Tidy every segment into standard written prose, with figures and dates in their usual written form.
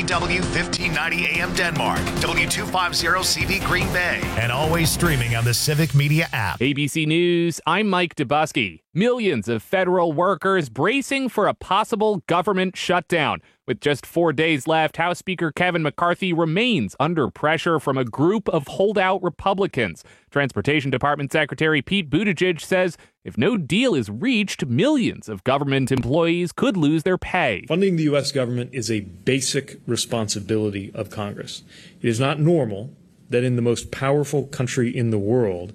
KNW 1590 AM Denmark, W250CV Green Bay, and always streaming on the Civic Media app. ABC News, I'm Mike Dubusky. Millions of federal workers bracing for a possible government shutdown. With just 4 days left, House Speaker Kevin McCarthy remains under pressure from a group of holdout Republicans. Transportation Department Secretary Pete Buttigieg says if no deal is reached, millions of government employees could lose their pay. Funding the U.S. government is a basic responsibility of Congress. It is not normal that in the most powerful country in the world,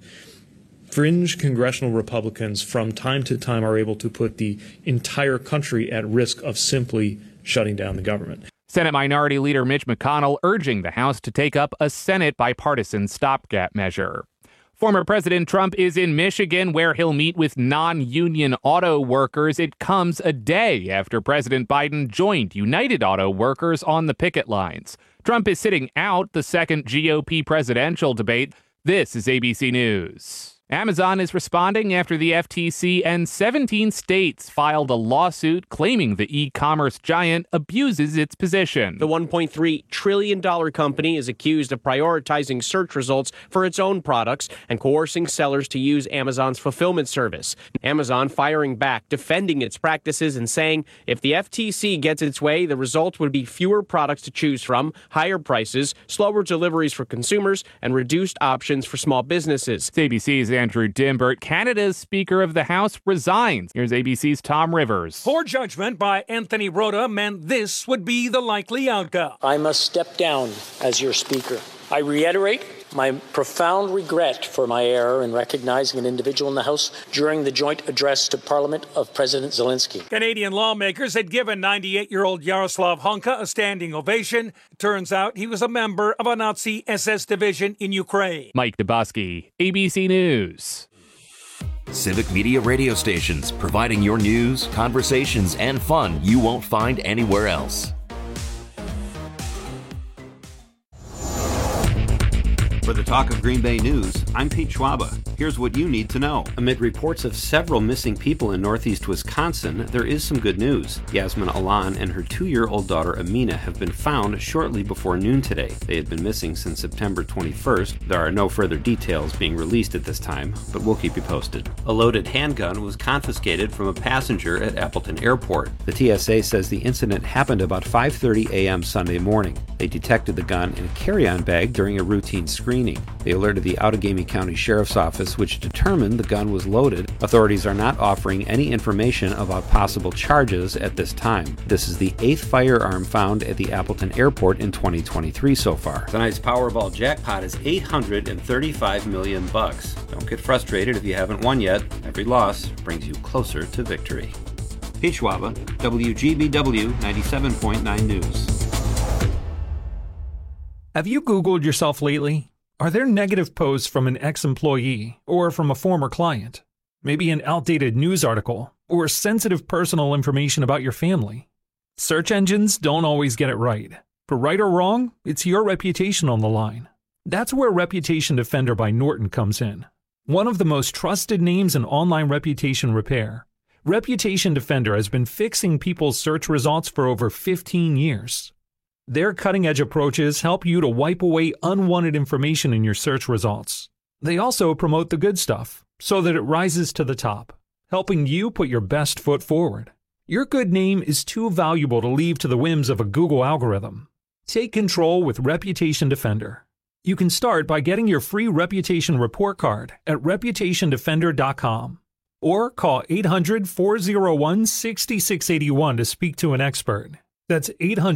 fringe congressional Republicans from time to time are able to put the entire country at risk of simply shutting down the government. Senate Minority Leader Mitch McConnell urging the House to take up a Senate bipartisan stopgap measure. Former President Trump is in Michigan, where he'll meet with non-union auto workers. It comes a day after President Biden joined United Auto Workers on the picket lines. Trump is sitting out the second GOP presidential debate. This is ABC News. Amazon is responding after the FTC and 17 states filed a lawsuit claiming the e-commerce giant abuses its position. The $1.3 trillion company is accused of prioritizing search results for its own products and coercing sellers to use Amazon's fulfillment service. Amazon firing back, defending its practices and saying if the FTC gets its way, the result would be fewer products to choose from, higher prices, slower deliveries for consumers, and reduced options for small businesses. ABC's Andrew Dimbert, Canada's Speaker of the House, resigns. Here's ABC's Tom Rivers. Poor judgment by Anthony Rota meant this would be the likely outcome. I must step down as your Speaker. I reiterate my profound regret for my error in recognizing an individual in the House during the joint address to Parliament of President Zelensky. Canadian lawmakers had given 98-year-old Yaroslav Hunka a standing ovation. Turns out he was a member of a Nazi SS division in Ukraine. Mike Dubusky, ABC News. Civic Media radio stations, providing your news, conversations, and fun you won't find anywhere else. For the Talk of Green Bay News, I'm Pete Schwaba. Here's what you need to know. Amid reports of several missing people in northeast Wisconsin, there is some good news. Yasmin Alan and her 2-year-old daughter Amina have been found shortly before noon today. They had been missing since September 21st. There are no further details being released at this time, but we'll keep you posted. A loaded handgun was confiscated from a passenger at Appleton Airport. The TSA says the incident happened about 5:30 a.m. Sunday morning. They detected the gun in a carry-on bag during a routine screening. They alerted the Outagamie County Sheriff's Office, which determined the gun was loaded. Authorities are not offering any information about possible charges at this time. This is the 8th firearm found at the Appleton Airport in 2023 so far. Tonight's Powerball jackpot is $835 million. Don't get frustrated if you haven't won yet. Every loss brings you closer to victory. Pete Schwaba, WGBW 97.9 News. Have you Googled yourself lately? Are there negative posts from an ex-employee or from a former client? Maybe an outdated news article or sensitive personal information about your family? Search engines don't always get it right. For right or wrong, it's your reputation on the line. That's where Reputation Defender by Norton comes in. One of the most trusted names in online reputation repair, Reputation Defender has been fixing people's search results for over 15 years. Their cutting-edge approaches help you to wipe away unwanted information in your search results. They also promote the good stuff so that it rises to the top, helping you put your best foot forward. Your good name is too valuable to leave to the whims of a Google algorithm. Take control with Reputation Defender. You can start by getting your free reputation report card at reputationdefender.com or call 800-401-6681 to speak to an expert. That's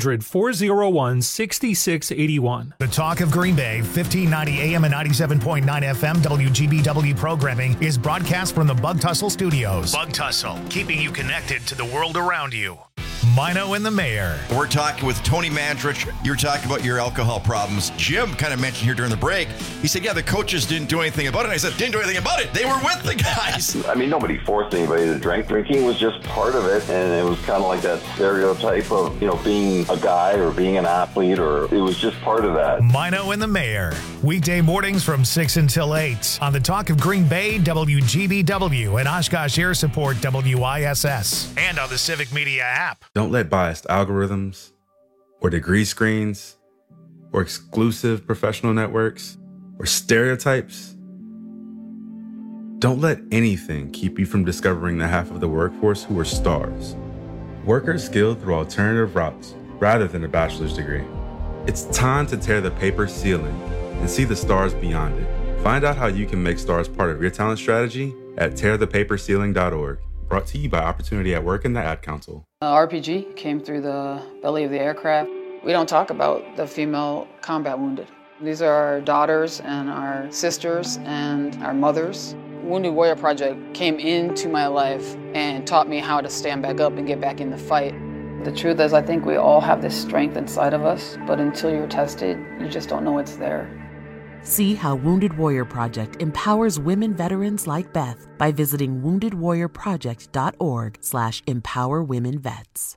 800-401-6681. The Talk of Green Bay, 1590 AM and 97.9 FM WGBW programming is broadcast from the Bug Tussle Studios. Bug Tussle, keeping you connected to the world around you. Mino and the Mayor. We're talking with Tony Mandrich. You're talking about your alcohol problems. Jim kind of mentioned here during the break. He said, yeah, the coaches didn't do anything about it. I said, didn't do anything about it. They were with the guys. I mean, nobody forced anybody to drink. Drinking was just part of it, and it was kind of like that stereotype of, being a guy or being an athlete, or it was just part of that. Mino and the Mayor. Weekday mornings from 6 until 8 on the Talk of Green Bay, WGBW, and Oshkosh Air Support, WISS, and on the Civic Media app. Don't let biased algorithms, or degree screens, or exclusive professional networks, or stereotypes. Don't let anything keep you from discovering the half of the workforce who are stars. Workers skilled through alternative routes rather than a bachelor's degree. It's time to tear the paper ceiling and see the stars beyond it. Find out how you can make stars part of your talent strategy at tearthepaperceiling.org. Brought to you by Opportunity at Work and the Ad Council. RPG came through the belly of the aircraft. We don't talk about the female combat wounded. These are our daughters and our sisters and our mothers. Wounded Warrior Project came into my life and taught me how to stand back up and get back in the fight. The truth is, I think we all have this strength inside of us, but until you're tested, you just don't know it's there. See how Wounded Warrior Project empowers women veterans like Beth by visiting woundedwarriorproject.org/empowerwomenvets.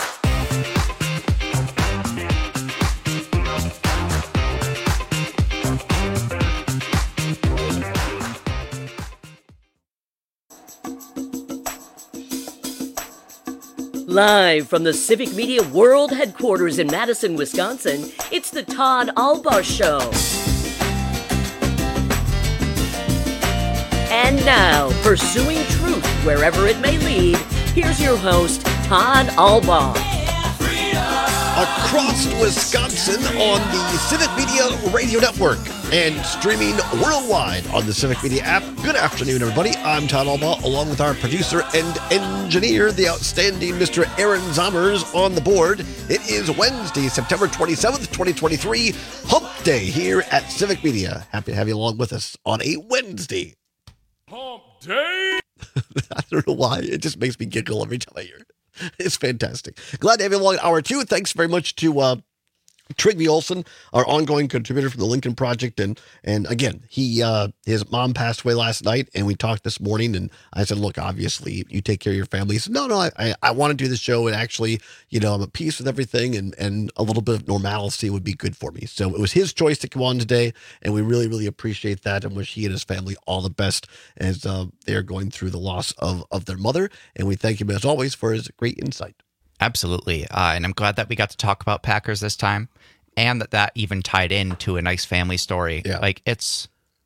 Live from the Civic Media World Headquarters in Madison, Wisconsin, it's the Todd Albaugh Show. And now, pursuing truth wherever it may lead, here's your host, Todd Albaugh. Across Wisconsin on the Civic Media Radio Network and streaming worldwide on the Civic Media app. Good afternoon, everybody. I'm Todd Albaugh, along with our producer and engineer, the outstanding Mr. Aaron Zommers, on the board. It is Wednesday, September 27th, 2023, Hump Day here at Civic Media. Happy to have you along with us on a Wednesday. Hump Day! I don't know why. It just makes me giggle every time I hear it. It's fantastic. Glad to have you along at hour two. Thanks very much to Trygve Olsen, our ongoing contributor from the Lincoln Project. And again, his mom passed away last night, and we talked this morning, and I said, look, obviously, you take care of your family. He said, no, I want to do this show, and actually, I'm at peace with everything, and a little bit of normalcy would be good for me. So it was his choice to come on today, and we really, really appreciate that, and wish he and his family all the best as they're going through the loss of their mother. And we thank him, as always, for his great insight. Absolutely. And I'm glad that we got to talk about Packers this time, and that even tied into a nice family story. Yeah. Like, it's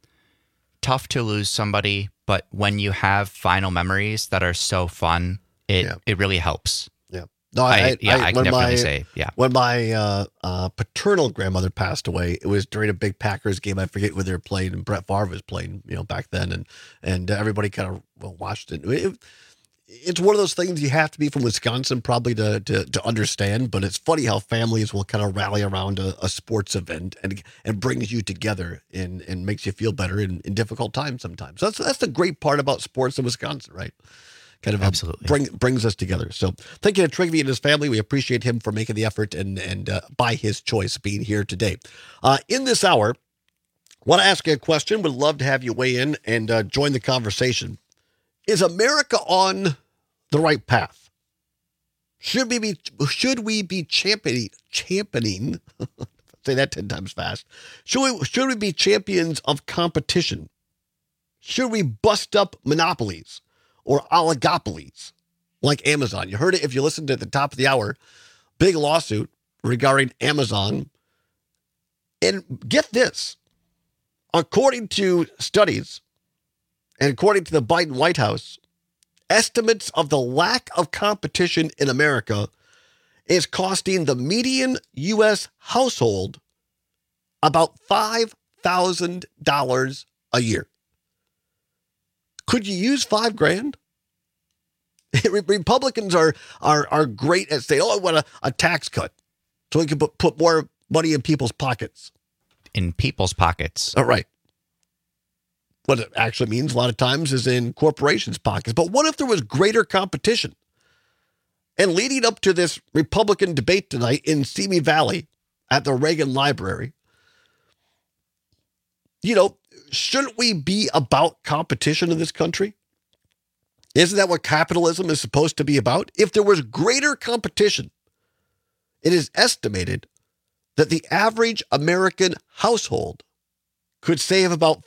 tough to lose somebody, but when you have final memories that are so fun, it really helps. Yeah. No, I can definitely say, yeah. When my paternal grandmother passed away, it was during a big Packers game. I forget where they were playing, and Brett Favre was playing, back then, and everybody kind of watched it. It's one of those things you have to be from Wisconsin probably to understand, but it's funny how families will kind of rally around a sports event and brings you together and makes you feel better in difficult times sometimes. So that's the great part about sports in Wisconsin, right? Kind of absolutely brings us together. So thank you to Trygve and his family. We appreciate him for making the effort and by his choice being here today. In this hour, I want to ask you a question. Would love to have you weigh in and join the conversation. Is America on the right path? Should we be championing? Say that 10 times fast. Should we be champions of competition? Should we bust up monopolies or oligopolies like Amazon? You heard it if you listened at the top of the hour. Big lawsuit regarding Amazon. And get this, according to studies, and according to the Biden White House, estimates of the lack of competition in America is costing the median U.S. household about $5,000 a year. Could you use $5,000? Republicans are great at saying, I want a tax cut so we can put more money in people's pockets. In people's pockets. All right. What it actually means a lot of times is in corporations' pockets. But what if there was greater competition? And leading up to this Republican debate tonight in Simi Valley at the Reagan Library, shouldn't we be about competition in this country? Isn't that what capitalism is supposed to be about? If there was greater competition, it is estimated that the average American household could save about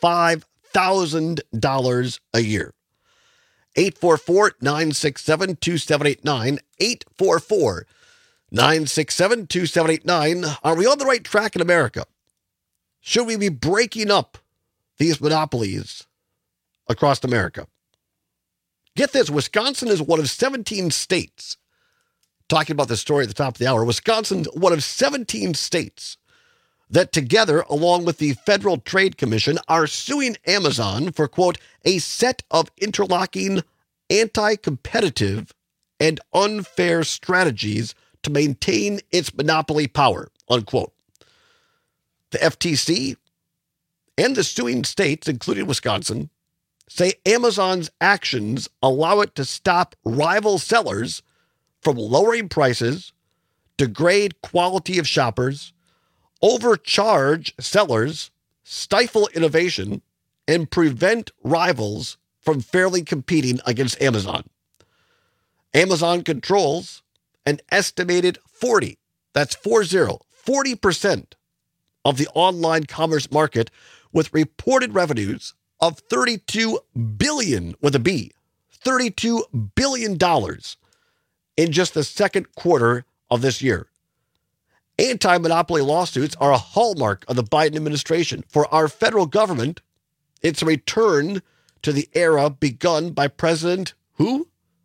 $5,000 a year. 844-967-2789, 967-2789. Are we on the right track in America? Should we be breaking up these monopolies across America? Get this, Wisconsin is one of 17 states. Talking about this story at the top of the hour, Wisconsin's one of 17 states that together, along with the Federal Trade Commission, are suing Amazon for, quote, a set of interlocking anti-competitive and unfair strategies to maintain its monopoly power, unquote. The FTC and the suing states, including Wisconsin, say Amazon's actions allow it to stop rival sellers from lowering prices, degrade quality of shoppers, overcharge sellers, stifle innovation, and prevent rivals from fairly competing against Amazon. Amazon controls an estimated 40% of the online commerce market, with reported revenues of $32 billion with a B, $32 billion in just the second quarter of this year. Anti-monopoly lawsuits are a hallmark of the Biden administration. For our federal government, it's a return to the era begun by President who?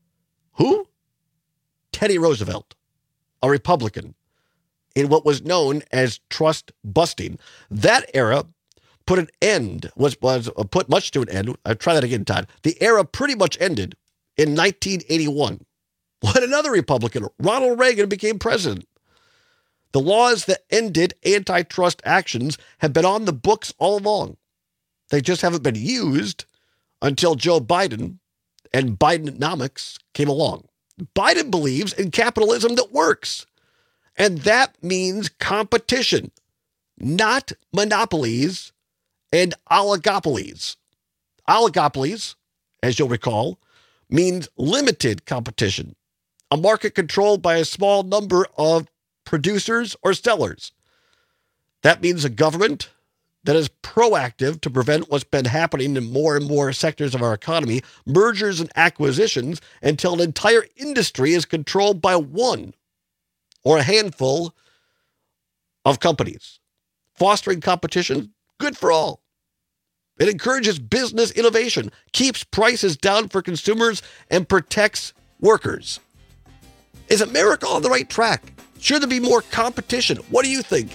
Teddy Roosevelt, a Republican, in what was known as trust busting. That era put an end, was put much to an end. I'll try that again, Todd. The era pretty much ended in 1981 when another Republican, Ronald Reagan, became president. The laws that ended antitrust actions have been on the books all along. They just haven't been used until Joe Biden and Bidenomics came along. Biden believes in capitalism that works, and that means competition, not monopolies and oligopolies. Oligopolies, as you'll recall, means limited competition, a market controlled by a small number of producers or sellers. That means a government that is proactive to prevent what's been happening in more and more sectors of our economy, mergers and acquisitions, until an entire industry is controlled by one or a handful of companies. Fostering competition, good for all. It encourages business innovation, keeps prices down for consumers, and protects workers. Is America on the right track? Should there be more competition? What do you think?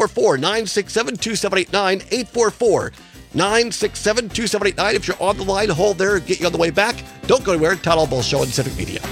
844-967-2789, 844-967-2789. If you're on the line, hold there and get you on the way back. Don't go anywhere. Todd Albaugh Show on Civic Media.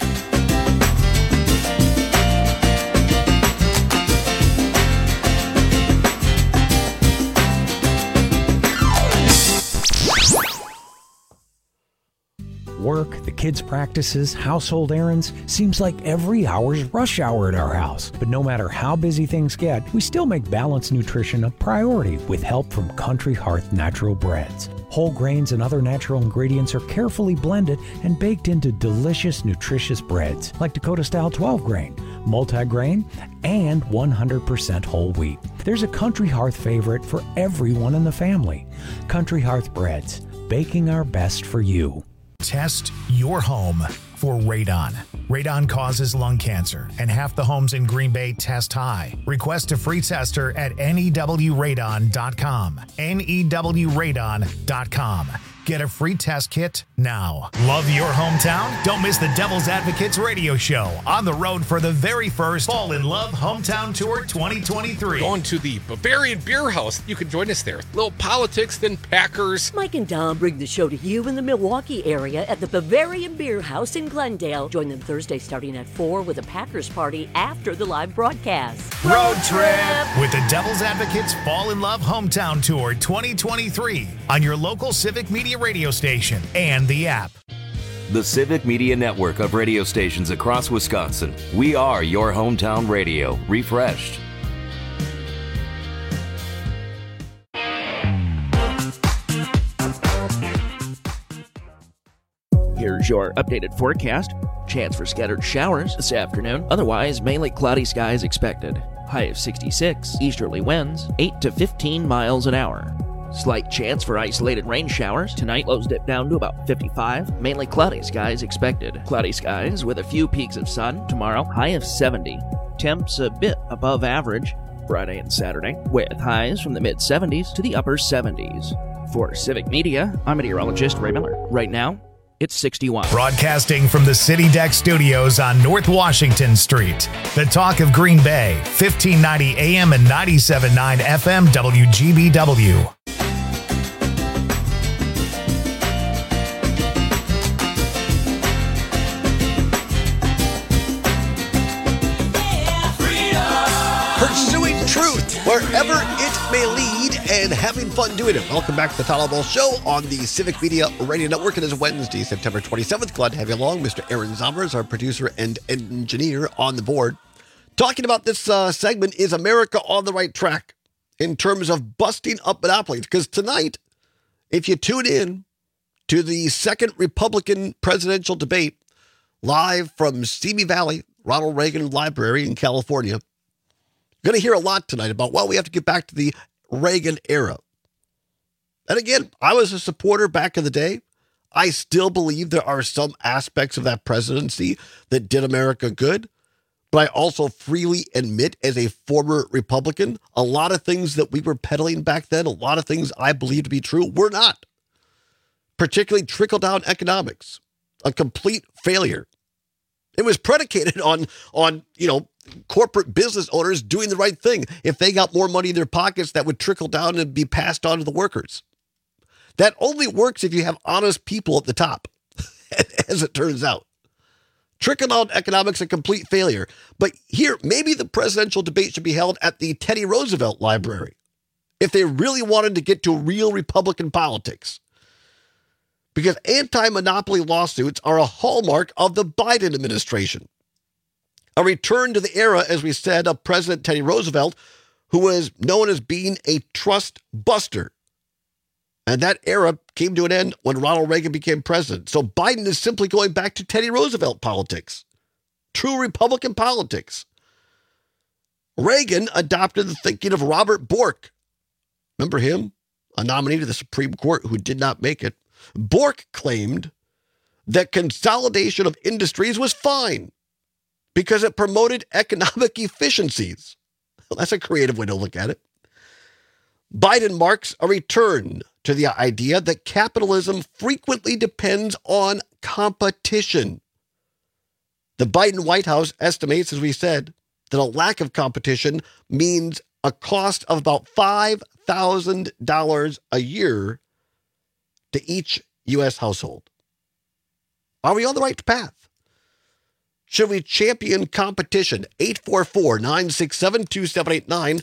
Work, the kids' practices, household errands, seems like every hour's rush hour at our house. But no matter how busy things get, we still make balanced nutrition a priority with help from Country Hearth Natural Breads. Whole grains and other natural ingredients are carefully blended and baked into delicious, nutritious breads like Dakota-style 12-grain, multi-grain, and 100% whole wheat. There's a Country Hearth favorite for everyone in the family. Country Hearth Breads, baking our best for you. Test your home for radon. Radon causes lung cancer, and half the homes in Green Bay test high. Request a free tester at newradon.com. newradon.com. Get a free test kit now. Love your hometown? Don't miss the Devil's Advocates radio show on the road for the very first Fall in Love Hometown Tour 2023. Going to the Bavarian Beer House. You can join us there. Little politics, then Packers. Mike and Dom bring the show to you in the Milwaukee area at the Bavarian Beer House in Glendale. Join them Thursday starting at 4 with a Packers party after the live broadcast. Road trip with the Devil's Advocates Fall in Love Hometown Tour 2023 on your local Civic Media radio station and the app. The Civic Media Network of radio stations across Wisconsin. We are your hometown radio, refreshed. Here's your updated forecast. Chance for scattered showers this afternoon. Otherwise, mainly cloudy skies expected. High of 66. Easterly winds 8 to 15 miles an hour. Slight chance for isolated rain showers. Tonight, lows dip down to about 55. Mainly cloudy skies expected. Cloudy skies with a few peaks of sun. Tomorrow, high of 70. temps a bit above average Friday and Saturday, with highs from the mid-70s to the upper 70s. For Civic Media, I'm meteorologist Ray Miller. Right now, it's 61. Broadcasting from the City Deck Studios on North Washington Street. The talk of Green Bay, 1590 AM and 97.9 FM WGBW. Pursuing truth wherever it may lead and having fun doing it. Welcome back to the Tyler Ball Show on the Civic Media Radio Network. It is Wednesday, September 27th. Glad to have you along. Mr. Aaron Zommer is our producer and engineer on the board. Talking about this segment, is America on the right track in terms of busting up monopolies? Because tonight, if you tune in to the second Republican presidential debate live from Simi Valley, Ronald Reagan Library in California, going to hear a lot tonight about, well, we have to get back to the Reagan era. And again, I was a supporter back in the day. I still believe there are some aspects of that presidency that did America good. But I also freely admit, as a former Republican, a lot of things that we were peddling back then, a lot of things I believe to be true, were not. Particularly trickle-down economics, a complete failure. It was predicated on corporate business owners doing the right thing. If they got more money in their pockets, that would trickle down and be passed on to the workers. That only works if you have honest people at the top, as it turns out. Trickle-down economics, a complete failure. But here, maybe the presidential debate should be held at the Teddy Roosevelt Library if they really wanted to get to real Republican politics. Because anti-monopoly lawsuits are a hallmark of the Biden administration. A return to the era, as we said, of President Teddy Roosevelt, who was known as being a trust buster. And that era came to an end when Ronald Reagan became president. So Biden is simply going back to Teddy Roosevelt politics. True Republican politics. Reagan adopted the thinking of Robert Bork. Remember him? A nominee to the Supreme Court who did not make it. Bork claimed that consolidation of industries was fine because it promoted economic efficiencies. Well, that's a creative way to look at it. Biden marks a return to the idea that capitalism frequently depends on competition. The Biden White House estimates, as we said, that a lack of competition means a cost of about $5,000 a year to each U.S. household. Are we on the right path? Should we champion competition? 844-967-2789.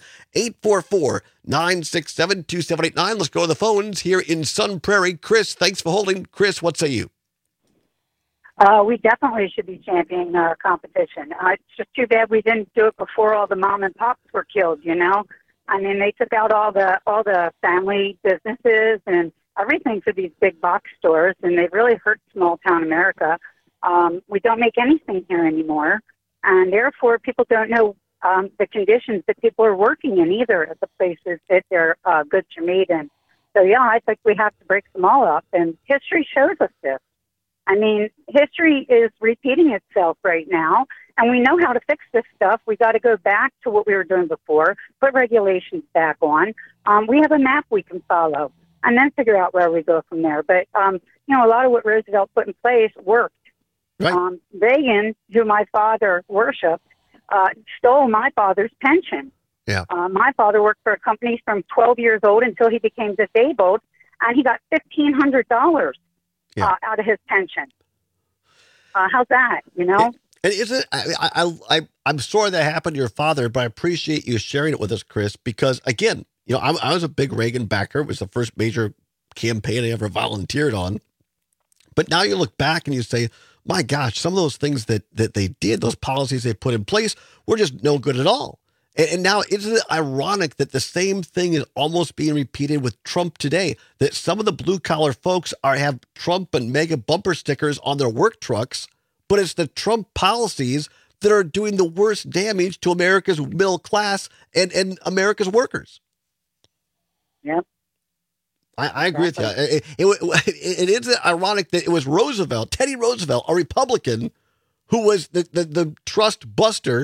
844-967-2789. Let's go to the phones here in Sun Prairie. Chris, thanks for holding. Chris, what say you? We definitely should be championing competition. It's just too bad we didn't do it before all the mom and pops were killed, you know? I mean, they took out all the family businesses and everything for these big box stores, and they've really hurt small town America. We don't make anything here anymore, and therefore people don't know the conditions that people are working in either at the places that their goods are made in. So, yeah, I think we have to break them all up, and history shows us this. I mean, history is repeating itself right now, and we know how to fix this stuff. We got to go back to what we were doing before, put regulations back on. We have a map we can follow, and then figure out where we go from there. But, a lot of what Roosevelt put in place worked. Right. Reagan, who my father worshipped, stole my father's pension. Yeah. My father worked for a company from 12 years old until he became disabled, and he got $1,500 out of his pension. How's that, you know? And isn't I'm sorry that happened to your father, but I appreciate you sharing it with us, Chris, because, again, I was a big Reagan backer. It was the first major campaign I ever volunteered on. But now you look back and you say, my gosh, some of those things that they did, those policies they put in place, were just no good at all. And now, isn't it ironic that the same thing is almost being repeated with Trump today? That some of the blue-collar folks have Trump and MAGA bumper stickers on their work trucks, but it's the Trump policies that are doing the worst damage to America's middle class and America's workers. Yep. I agree with you. It is ironic that it was Roosevelt, Teddy Roosevelt, a Republican, who was the trust buster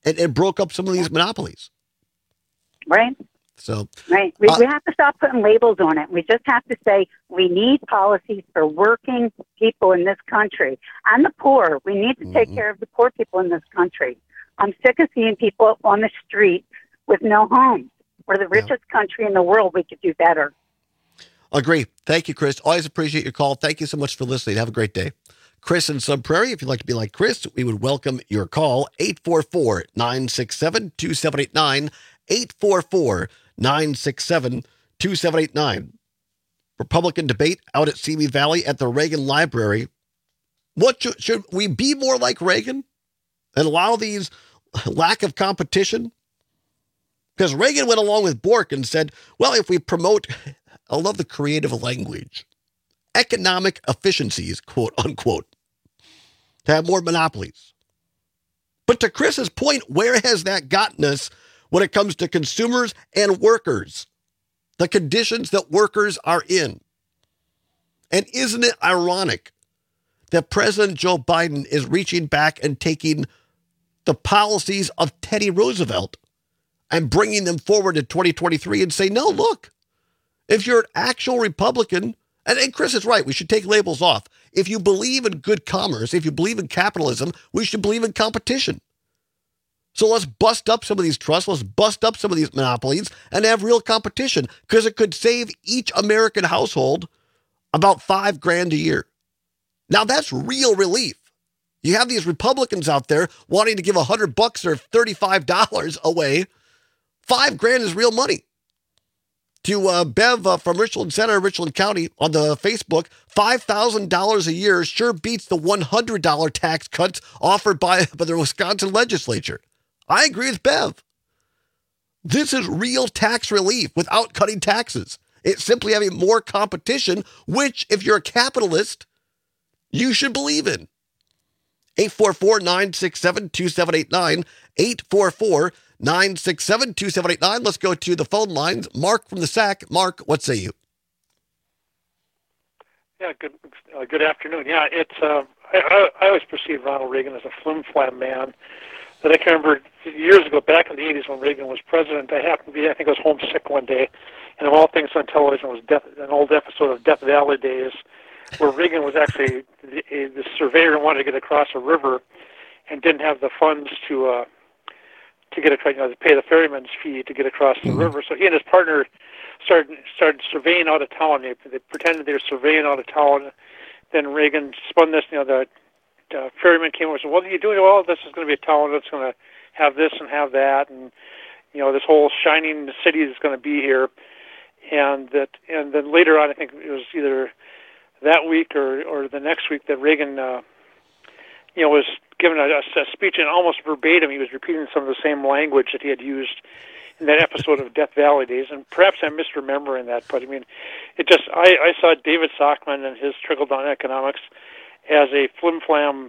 and broke up some of these monopolies. Right. So right. We have to stop putting labels on it. We just have to say we need policies for working people in this country and the poor. We need to take care of the poor people in this country. I'm sick of seeing people on the street with no homes. We're the richest country in the world. We could do better. Agree. Thank you, Chris. Always appreciate your call. Thank you so much for listening. Have a great day. Chris in Sun Prairie, if you'd like to be like Chris, we would welcome your call. 844-967-2789. 844-967-2789. Republican debate out at Simi Valley at the Reagan Library. What should we be more like Reagan and allow these lack of competition? Because Reagan went along with Bork and said, well, if we promote, I love the creative language, economic efficiencies, quote unquote, to have more monopolies. But to Chris's point, where has that gotten us when it comes to consumers and workers? The conditions that workers are in. And isn't it ironic that President Joe Biden is reaching back and taking the policies of Teddy Roosevelt and bringing them forward to 2023 and say, no, look, if you're an actual Republican, and Chris is right, we should take labels off. If you believe in good commerce, if you believe in capitalism, we should believe in competition. So let's bust up some of these trusts, let's bust up some of these monopolies and have real competition, because it could save each American household about $5,000 a year. Now that's real relief. You have these Republicans out there wanting to give $100 or $35 away. $5,000 is real money. To Bev from Richland Center, Richland County, on the Facebook, $5,000 a year sure beats the $100 tax cuts offered by the Wisconsin legislature. I agree with Bev. This is real tax relief without cutting taxes. It's simply having more competition, which, if you're a capitalist, you should believe in. 844-967-2789, 844-967-2789. Let's go to the phone lines. Mark from the SAC. Mark, what say you? Yeah, good afternoon. Yeah, it's I always perceived Ronald Reagan as a flim-flam man. That I can remember years ago, back in the 80s when Reagan was president, I happened to be, I think I was homesick one day, and of all things on television was an old episode of Death Valley Days, where Reagan was actually the surveyor who wanted to get across a river and didn't have the funds to get across, to pay the ferryman's fee to get across the river. So he and his partner started surveying out of town. They pretended they were surveying out of town. Then Reagan spun this, the ferryman came over and said, what are you doing? Well, this is going to be a town that's going to have this and have that, and this whole shining city is going to be here. And then later on, I think it was either that week or the next week that Reagan was given a speech, and almost verbatim he was repeating some of the same language that he had used in that episode of Death Valley Days. And perhaps I'm misremembering that, but I mean, I saw David Stockman and his trickle-down economics as a flim-flam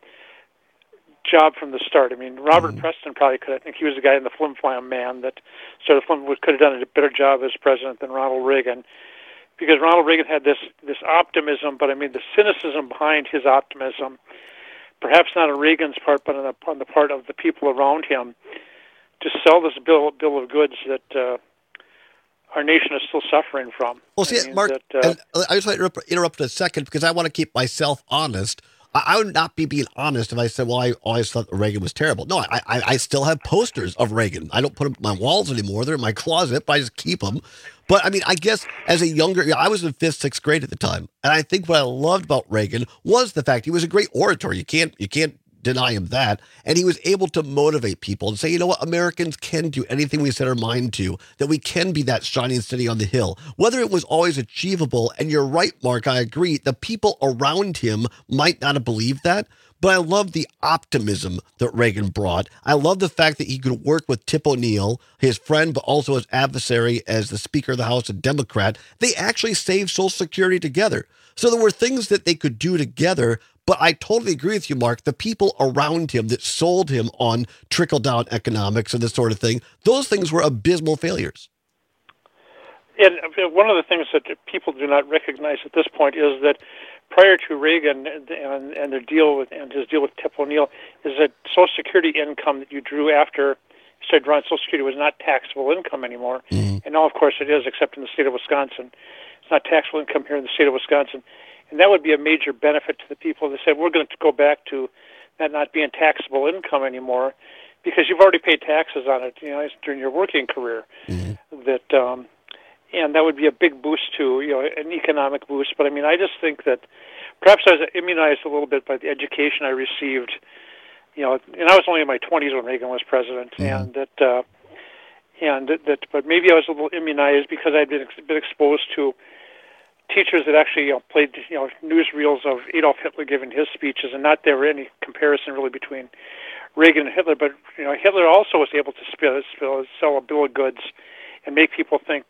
job from the start. I mean, Robert Preston probably could. I think he was the guy in the flim-flam man that sort of could have done a better job as president than Ronald Reagan, because Ronald Reagan had this optimism, but I mean the cynicism behind his optimism, perhaps not on Reagan's part, but on the part of the people around him, to sell this bill of goods that our nation is still suffering from. Well, see, Mark, I just want to interrupt for a second, because I want to keep myself honest. I would not be being honest if I said, well, I always thought Reagan was terrible. No, I still have posters of Reagan. I don't put them on my walls anymore. They're in my closet, but I just keep them. But I mean, I guess as a younger, I was in 5th, 6th grade at the time. And I think what I loved about Reagan was the fact he was a great orator. You can't deny him that. And he was able to motivate people and say, you know what, Americans can do anything we set our mind to, that we can be that shining city on the hill. Whether it was always achievable, and you're right, Mark, I agree, the people around him might not have believed that, but I love the optimism that Reagan brought. I love the fact that he could work with Tip O'Neill, his friend, but also his adversary as the Speaker of the House, a Democrat. They actually saved Social Security together. So there were things that they could do together. But I totally agree with you, Mark. The people around him that sold him on trickle-down economics and this sort of thing, those things were abysmal failures. And one of the things that people do not recognize at this point is that prior to Reagan and their deal with his deal with Tip O'Neill, is that Social Security income that you drew after you started drawing Social Security was not taxable income anymore. And now, of course, it is, except in the state of Wisconsin. It's not taxable income here in the state of Wisconsin. And that would be a major benefit to the people that said, we're going to go back to that not being taxable income anymore, because you've already paid taxes on it, during your working career. That and that would be a big boost to, an economic boost. But I mean, I just think that perhaps I was immunized a little bit by the education I received. And I was only in my 20s when Reagan was president, but maybe I was a little immunized because I'd been exposed to teachers that actually played newsreels of Adolf Hitler giving his speeches, and not there were any comparison really between Reagan and Hitler. But Hitler also was able to sell a bill of goods and make people think,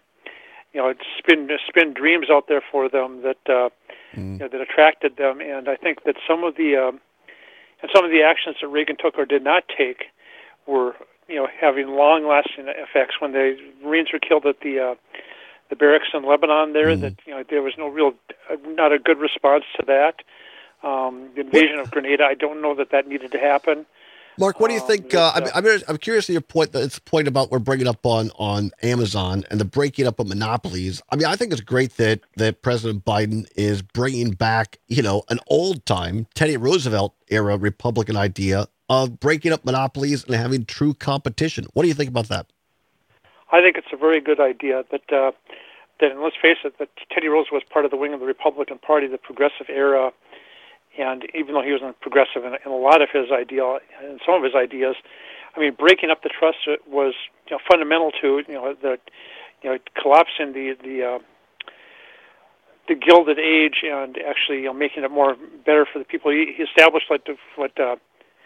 spin dreams out there for them that that attracted them. And I think that some of the actions that Reagan took or did not take were having long-lasting effects. When the Marines were killed at the barracks in Lebanon, there that there was not a good response to that. The invasion of Grenada, I don't know that needed to happen. Mark, what do you think? I'm curious to your point. It's a point about we're bringing up on Amazon and the breaking up of monopolies. I mean, I think it's great that President Biden is bringing back, an old time Teddy Roosevelt era Republican idea of breaking up monopolies and having true competition. What do you think about that? I think it's a very good idea. That and let's face it, that Teddy Roosevelt was part of the wing of the Republican Party, the progressive era. And even though he wasn't progressive in a lot of his in some of his ideas, I mean, breaking up the trust was fundamental to collapsing the Gilded Age and actually making it more better for the people. He established the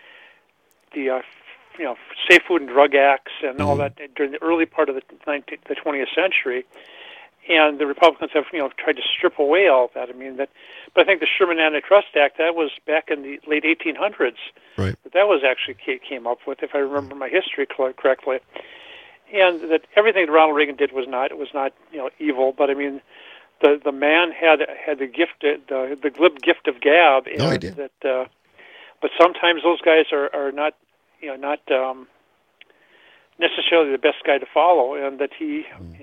Safe Food and Drug Acts and all that during the early part of the 20th century. And the Republicans have, tried to strip away all of that. I mean, but I think the Sherman Antitrust Act, that was back in the late 1800s. Right. That was actually came up with, if I remember my history correctly. And that everything that Ronald Reagan did was not evil. But I mean, the man had the gift, the glib gift of gab. And that, but sometimes those guys are not necessarily the best guy to follow, and that he,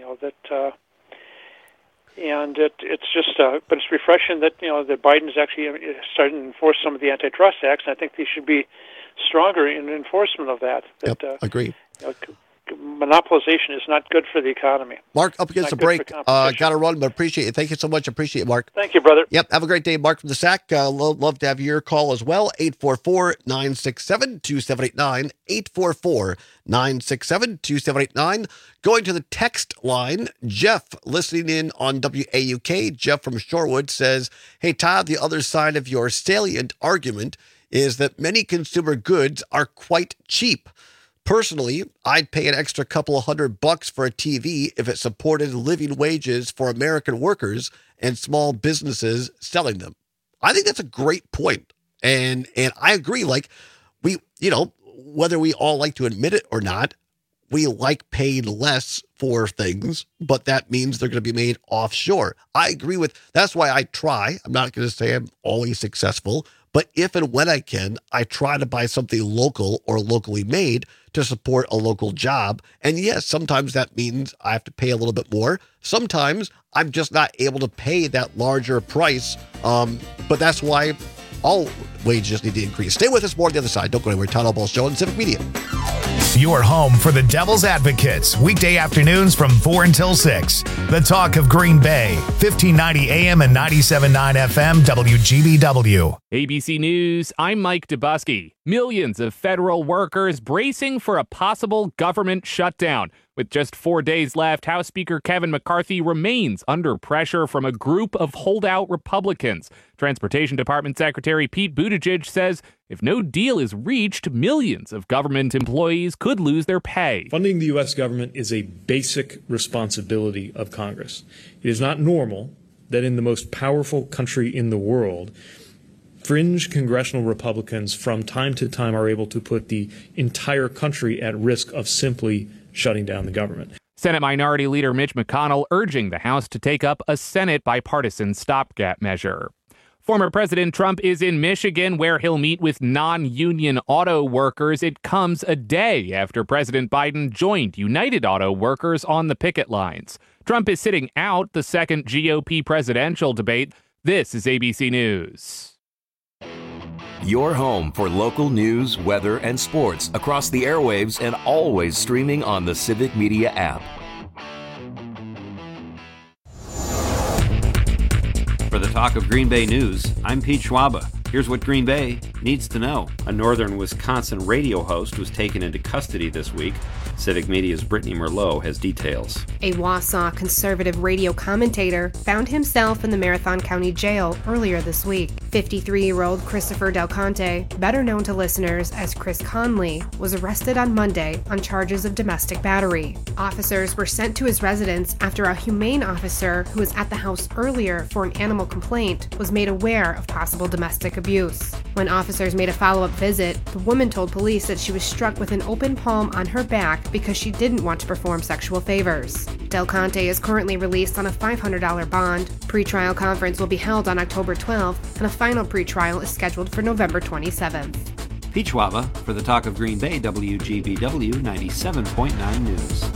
and it's just, but it's refreshing that that Biden's actually starting to enforce some of the antitrust acts, and I think they should be stronger in enforcement of that. Agree. Monopolization is not good for the economy. Mark, up against the break. Got to run, but appreciate it. Thank you so much. Appreciate it, Mark. Thank you, brother. Yep. Have a great day, Mark from the SAC. Love to have your call as well. 844-967-2789. 844-967-2789. Going to the text line, Jeff, listening in on WAUK. Jeff from Shorewood says, hey, Todd, the other side of your salient argument is that many consumer goods are quite cheap. Personally, I'd pay an extra couple of $100 for a TV if it supported living wages for American workers and small businesses selling them. I think that's a great point. And I agree. Like whether we all like to admit it or not, we like paying less for things, but that means they're going to be made offshore. I agree that's why I try. I'm not going to say I'm always successful, but if and when I can, I try to buy something local or locally made to support a local job. And yes, sometimes that means I have to pay a little bit more. Sometimes I'm just not able to pay that larger price. But that's why all wages need to increase. Stay with us more on the other side. Don't go anywhere. Todd Ball Show on Civic Media. Your home for the Devil's Advocates, weekday afternoons from 4 until 6. The talk of Green Bay, 1590 AM and 97.9 FM, WGBW. ABC News, I'm Mike Dubusky. Millions of federal workers bracing for a possible government shutdown. With just 4 days left, House Speaker Kevin McCarthy remains under pressure from a group of holdout Republicans. Transportation Department Secretary Pete Buttigieg says if no deal is reached, millions of government employees could lose their pay. Funding the U.S. government is a basic responsibility of Congress. It is not normal that in the most powerful country in the world, fringe congressional Republicans from time to time are able to put the entire country at risk of simply shutting down the government. Senate Minority Leader Mitch McConnell urging the House to take up a Senate bipartisan stopgap measure. Former President Trump is in Michigan, where he'll meet with non-union auto workers. It comes a day after President Biden joined United Auto Workers on the picket lines. Trump is sitting out the second GOP presidential debate. This is ABC News. Your home for local news, weather, and sports across the airwaves and always streaming on the Civic Media app. For the Talk of Green Bay News, I'm Pete Schwaba. Here's what Green Bay needs to know. A northern Wisconsin radio host was taken into custody this week. Civic Media's Brittany Merlot has details. A Wausau conservative radio commentator found himself in the Marathon County Jail earlier this week. 53-year-old Christopher Del Conte, better known to listeners as Chris Conley, was arrested on Monday on charges of domestic battery. Officers were sent to his residence after a humane officer who was at the house earlier for an animal complaint was made aware of possible domestic abuse. When officers made a follow-up visit, the woman told police that she was struck with an open palm on her back because she didn't want to perform sexual favors. Del Conte is currently released on a $500 bond. Pre-trial conference will be held on October 12th, and a final pre-trial is scheduled for November 27th. Pete Schwaba for the Talk of Green Bay, WGBW 97.9 News.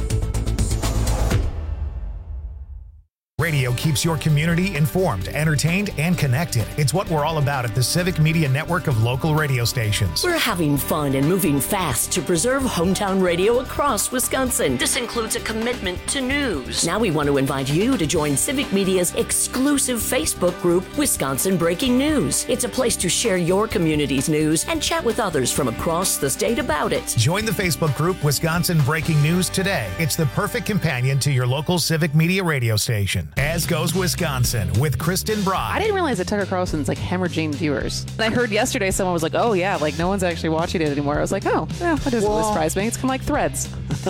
Radio keeps your community informed, entertained, and connected. It's what we're all about at the Civic Media network of local radio stations. We're having fun and moving fast to preserve hometown radio across Wisconsin. This includes a commitment to news. Now we want to invite you to join Civic Media's exclusive Facebook group, Wisconsin Breaking News. It's a place to share your community's news and chat with others from across the state about it. Join the Facebook group Wisconsin Breaking News today. It's the perfect companion to your local Civic Media radio station. As Goes Wisconsin with Kristen Broad. I didn't realize that Tucker Carlson's like hemorrhaging viewers. And I heard yesterday someone was like, oh yeah, like no one's actually watching it anymore. I was like, oh, yeah, that doesn't really surprise me. It's kind of like Threads.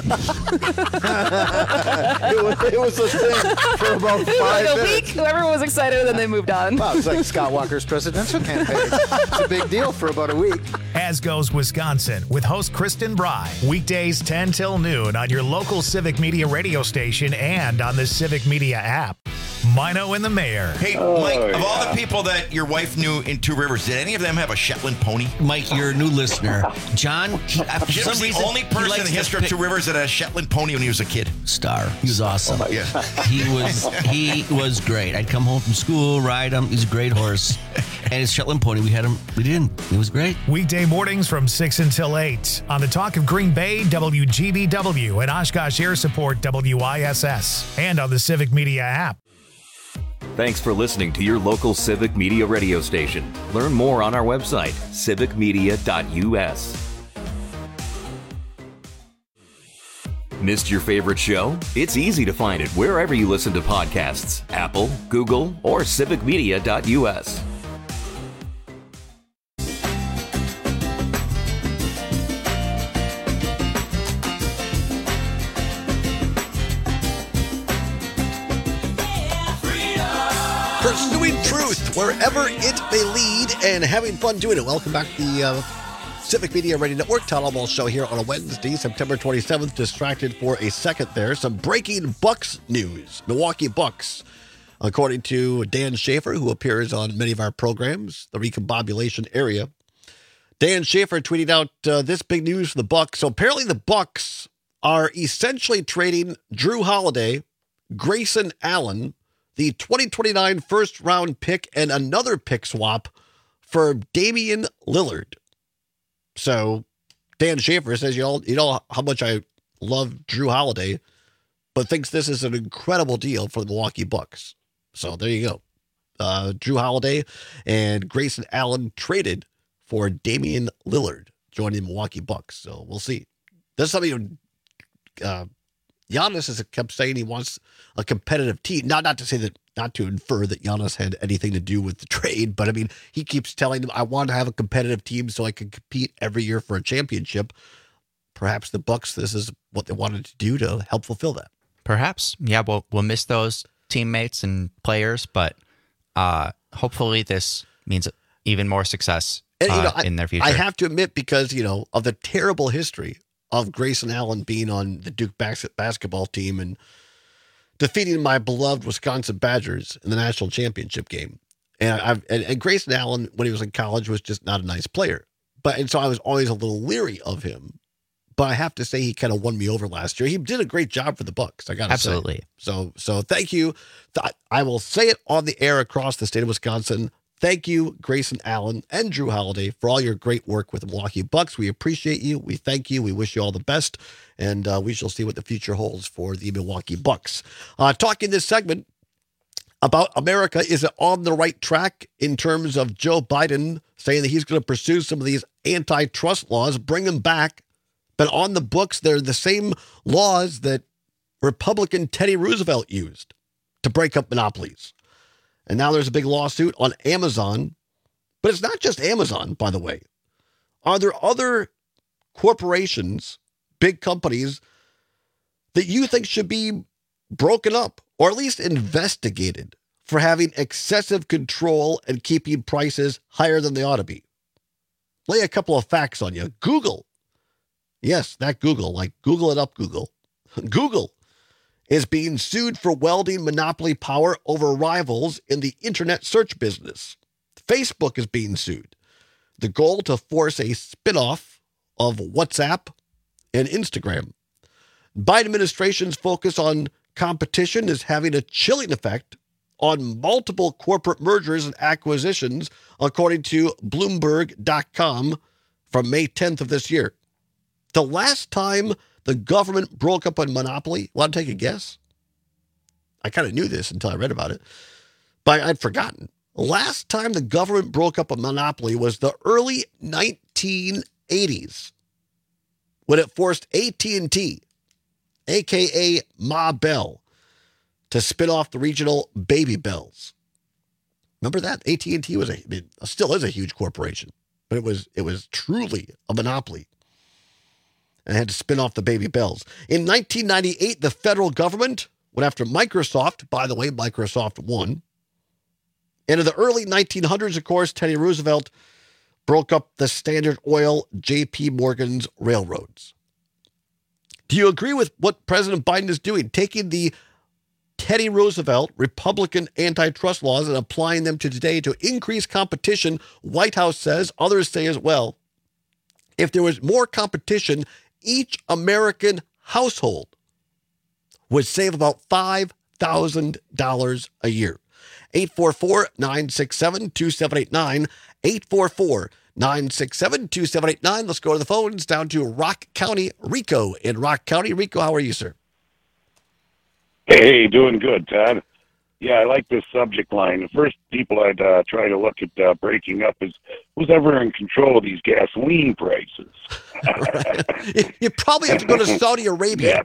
it was a thing for about 5 like a minutes. week, everyone was excited, and then they moved on. Wow, it was like Scott Walker's presidential campaign. It's a big deal for about a week. As Goes Wisconsin with host Kristen Bry. Weekdays 10 till noon on your local Civic Media radio station and on the Civic Media app. Mino and the Mayor. Hey, Mike, of all the people that your wife knew in Two Rivers, did any of them have a Shetland pony? Mike, you're a new listener. John, Jim was the only person in the history of Two Rivers that had a Shetland pony when he was a kid. Star. He was awesome. Yeah. He was great. I'd come home from school, ride him. He's a great horse. And his Shetland pony, we didn't. It was great. Weekday mornings from 6 until 8 on the Talk of Green Bay, WGBW, and Oshkosh Air Support, WISS, and on the Civic Media app. Thanks for listening to your local Civic Media radio station. Learn more on our website, civicmedia.us. Missed your favorite show? It's easy to find it wherever you listen to podcasts, Apple, Google, or civicmedia.us. Pursuing truth wherever it may lead and having fun doing it. Welcome back to the Civic Media Radio Network Town Hall Show here on a Wednesday, September 27th. Distracted for a second there. Some breaking Bucks news. Milwaukee Bucks, according to Dan Schaefer, who appears on many of our programs, the recombobulation area. Dan Schaefer tweeted out this big news for the Bucks. So apparently the Bucks are essentially trading Drew Holiday, Grayson Allen, the 2029 first-round pick, and another pick swap for Damian Lillard. So Dan Schaefer says, you know how much I love Drew Holiday, but thinks this is an incredible deal for the Milwaukee Bucks. So there you go. Drew Holiday and Grayson Allen traded for Damian Lillard, joining the Milwaukee Bucks. So we'll see. There's something Giannis has kept saying he wants a competitive team. Not to say that, not to infer that Giannis had anything to do with the trade, but I mean, he keeps telling them, I want to have a competitive team so I can compete every year for a championship. Perhaps the Bucks, this is what they wanted to do to help fulfill that. Perhaps. Yeah, we'll miss those teammates and players, but hopefully this means even more success in their future. I have to admit, because, of the terrible history of Grayson Allen being on the Duke basketball team and defeating my beloved Wisconsin Badgers in the national championship game. And Grayson Allen, when he was in college, was just not a nice player. And so I was always a little leery of him. But I have to say he kind of won me over last year. He did a great job for the Bucks. I got to say. Absolutely. So thank you. I will say it on the air across the state of Wisconsin. Thank you, Grayson Allen and Drew Holiday, for all your great work with the Milwaukee Bucks. We appreciate you. We thank you. We wish you all the best. And we shall see what the future holds for the Milwaukee Bucks. Talking this segment about America, is it on the right track in terms of Joe Biden saying that he's going to pursue some of these antitrust laws, bring them back? But on the books, they're the same laws that Republican Teddy Roosevelt used to break up monopolies. And now there's a big lawsuit on Amazon. But it's not just Amazon, by the way. Are there other corporations, big companies, that you think should be broken up or at least investigated for having excessive control and keeping prices higher than they ought to be? Lay a couple of facts on you. Google. Yes, that Google, like Google it up, Google. Google is being sued for wielding monopoly power over rivals in the internet search business. Facebook is being sued. The goal to force a spinoff of WhatsApp and Instagram. Biden administration's focus on competition is having a chilling effect on multiple corporate mergers and acquisitions, according to Bloomberg.com from May 10th of this year. The last time the government broke up a monopoly, want to take a guess? I kind of knew this until I read about it, but I'd forgotten. Last time the government broke up a monopoly was the early 1980s when it forced AT&T, a.k.a. Ma Bell, to spin off the regional Baby Bells. Remember that? AT&T was still is a huge corporation, but it was truly a monopoly. And had to spin off the Baby Bells. In 1998, the federal government went after Microsoft. By the way, Microsoft won. And in the early 1900s, of course, Teddy Roosevelt broke up the Standard Oil, J.P. Morgan's railroads. Do you agree with what President Biden is doing? Taking the Teddy Roosevelt Republican antitrust laws and applying them to today to increase competition. White House says, others say as well, if there was more competition, each American household would save about $5,000 a year. 844-967-2789. 844-967-2789. Let's go to the phones down to Rock County. Rico in Rock County. Rico, how are you, sir? Hey, doing good, Todd. Yeah, I like this subject line. The first people I'd try to look at breaking up is who's ever in control of these gasoline prices. You probably have to go to Saudi Arabia.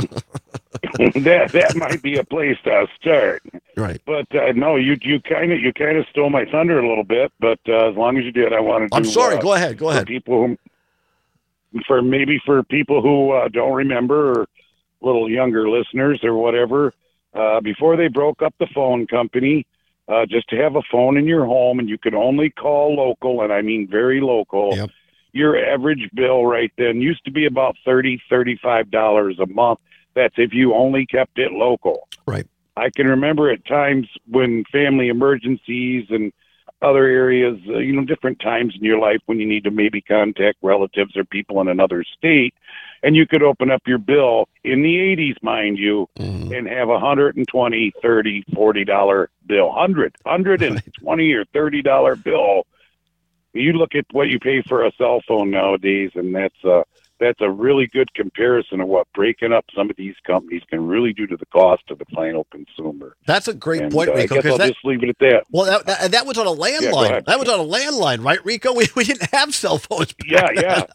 That might be a place to start. Right. But no, you kind of stole my thunder a little bit. But as long as you did, I wanted to. I'm sorry. Go ahead. Go ahead. For people who don't remember, or little younger listeners or whatever. Before they broke up the phone company, just to have a phone in your home and you could only call local, and I mean very local, yep. Your average bill right then used to be about $30, $35 a month. That's if you only kept it local. Right. I can remember at times when family emergencies and other areas, different times in your life when you need to maybe contact relatives or people in another state, and you could open up your bill in the 80s, mind you, and have $120, $30, $40 bill, $120 or $30 bill. You look at what you pay for a cell phone nowadays, and that's a really good comparison of what breaking up some of these companies can really do to the cost of the final consumer. That's a great point, Rico. I guess I'll just leave it at that. Well, that was on a landline. Yeah, that was on a landline, right, Rico? We didn't have cell phones. Yeah. That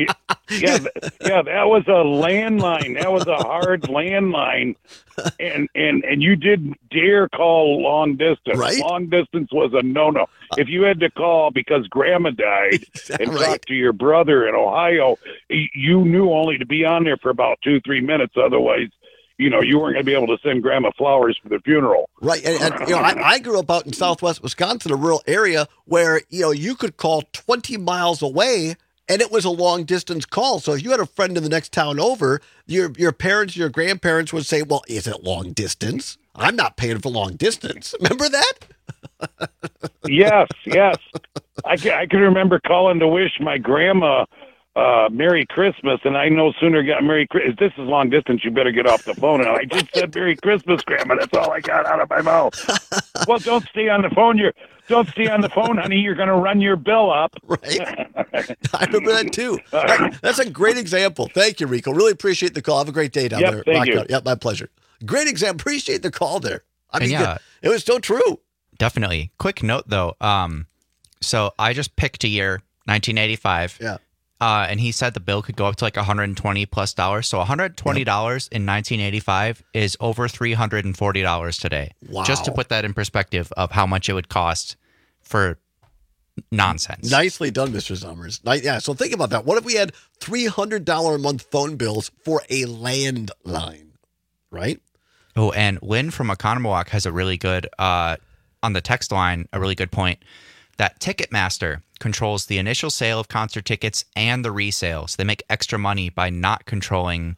was a landline. That was a hard landline, and you didn't dare call long distance. Right? Long distance was a no-no. If you had to call because grandma died and talk to your brother in Ohio, you knew only to be on there for about 2-3 minutes. Otherwise, you weren't going to be able to send grandma flowers for the funeral. Right. And I grew up out in southwest Wisconsin, a rural area where, you could call 20 miles away and it was a long distance call. So if you had a friend in the next town over, your parents, your grandparents would say, well, is it long distance? I'm not paying for long distance. Remember that? Yes. I can remember calling to wish my grandma Merry Christmas, and I no sooner got Merry Christmas. This is long distance. You better get off the phone. And I just said Merry Christmas, Grandma. That's all I got out of my mouth. Well, don't stay on the phone. Don't stay on the phone, honey. You're going to run your bill up. Right. I remember that too. That's a great example. Thank you, Rico. Really appreciate the call. Have a great day down there. Thank you. Yep, my pleasure. Great example. Appreciate the call there. I mean, yeah, it was so true. Definitely. Quick note though. So I just picked a year, 1985. Yeah. And he said the bill could go up to like $120+. So $120 in 1985 is over $340 today. Wow. Just to put that in perspective of how much it would cost for nonsense. Nicely done, Mr. Summers. Yeah, so think about that. What if we had $300 a month phone bills for a landline, right? Oh, and Lynn from Oconomowoc has a really good, on the text line, a really good point. That Ticketmaster controls the initial sale of concert tickets and the resale. So they make extra money by not controlling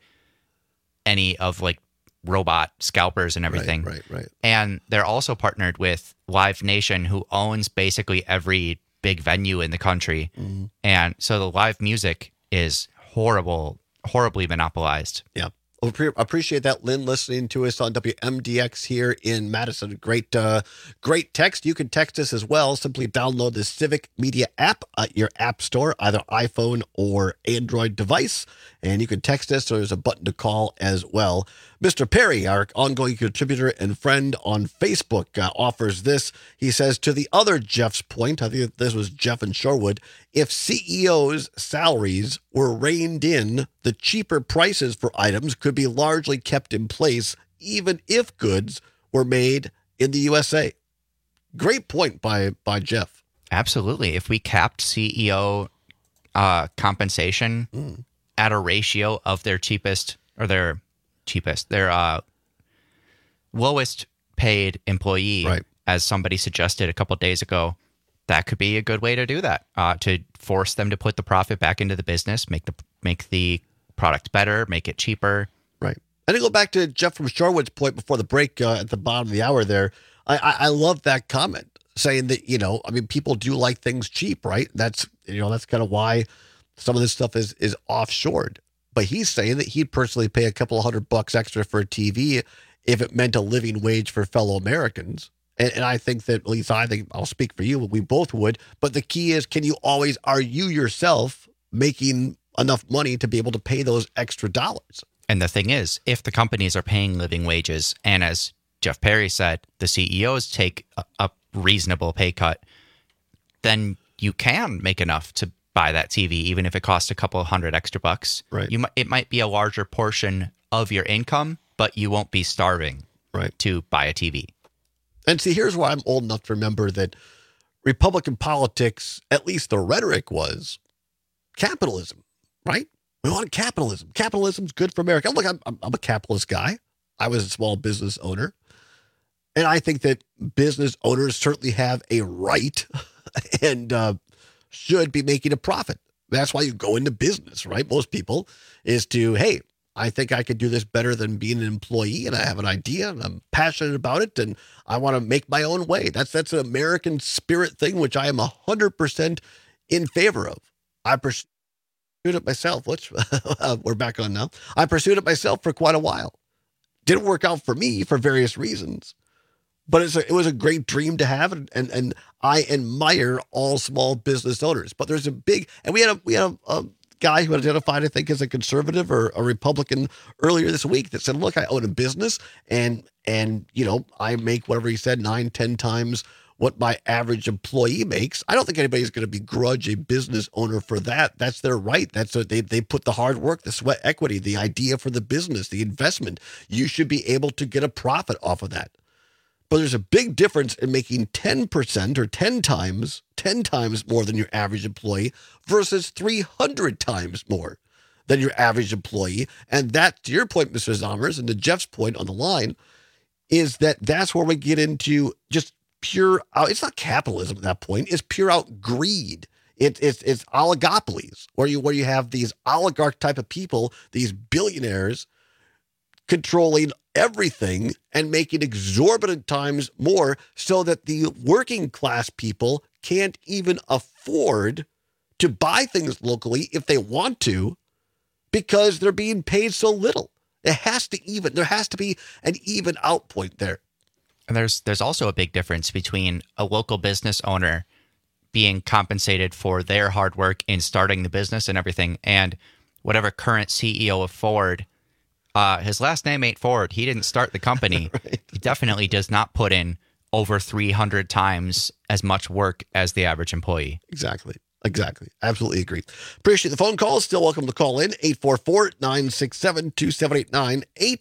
any of like robot scalpers and everything. Right. And they're also partnered with Live Nation, who owns basically every big venue in the country. Mm-hmm. And so the live music is horribly monopolized. Yeah. Appreciate that, Lynn, listening to us on WMDX here in Madison. Great text. You can text us as well. Simply download the Civic Media app at your app store, either iPhone or Android device, and you can text us. So there's a button to call as well. Mr. Perry, our ongoing contributor and friend on Facebook, offers this. He says, to the other Jeff's point, I think this was Jeff in Shorewood, if CEOs' salaries were reined in, the cheaper prices for items could be largely kept in place, even if goods were made in the USA. Great point by Jeff. Absolutely. If we capped CEO compensation at a ratio of their lowest paid employee, right, as somebody suggested a couple days ago, that could be a good way to do that, to force them to put the profit back into the business, make the product better, make it cheaper. Right. And to go back to Jeff from Shorewood's point before the break at the bottom of the hour there, I love that comment saying that, people do like things cheap, right? That's kind of why some of this stuff is offshored. But he's saying that he'd personally pay a couple of $100 extra for a TV if it meant a living wage for fellow Americans. And I think that, at least I think, I'll speak for you, we both would. But the key is, are you yourself making enough money to be able to pay those extra dollars? And the thing is, if the companies are paying living wages, and as Jeff Perry said, the CEOs take a reasonable pay cut, then you can make enough to buy that TV, even if it costs a couple $100 extra bucks. Right. It might be a larger portion of your income, but you won't be starving to buy a TV. And see, here's why I'm old enough to remember that Republican politics, at least the rhetoric, was capitalism, right? We want capitalism. Capitalism's good for America. Look, I'm a capitalist guy. I was a small business owner. And I think that business owners certainly have a right and should be making a profit. That's why you go into business, right? Most people is to, hey, I think I could do this better than being an employee, and I have an idea, and I'm passionate about it, and I want to make my own way. That's an American spirit thing, which I am 100% in favor of. I pursued it myself. We're back on now. I pursued it myself for quite a while. Didn't work out for me for various reasons, but it was a great dream to have, and I admire all small business owners. But there's we had a guy who identified, I think, as a conservative or a Republican earlier this week that said, look, I own a business and I make whatever he said, 9-10 times what my average employee makes. I don't think anybody's going to begrudge a business owner for that. That's their right. That's what they put the hard work, the sweat equity, the idea for the business, the investment. You should be able to get a profit off of that. But there's a big difference in making 10% or 10 times more than your average employee versus 300 times more than your average employee. And that, to your point, Mr. Zommers, and to Jeff's point on the line, is that's where we get into just pure out. It's not capitalism at that point. It's pure out greed. It's oligopolies where you have these oligarch type of people, these billionaires controlling everything and making exorbitant times more so that the working class people can't even afford to buy things locally if they want to because they're being paid so little. There has to be an even out point there. And there's also a big difference between a local business owner being compensated for their hard work in starting the business and everything, and whatever current CEO of Ford, his last name ain't Ford. He didn't start the company. Right. He definitely does not put in over 300 times as much work as the average employee. Exactly. Absolutely agree. Appreciate the phone call. Still welcome to call in. 844-967-2789.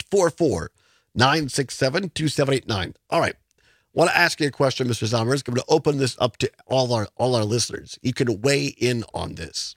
844-967-2789. All right. Want to ask you a question, Mr. Zommers. I'm going to open this up to all our listeners. You can weigh in on this.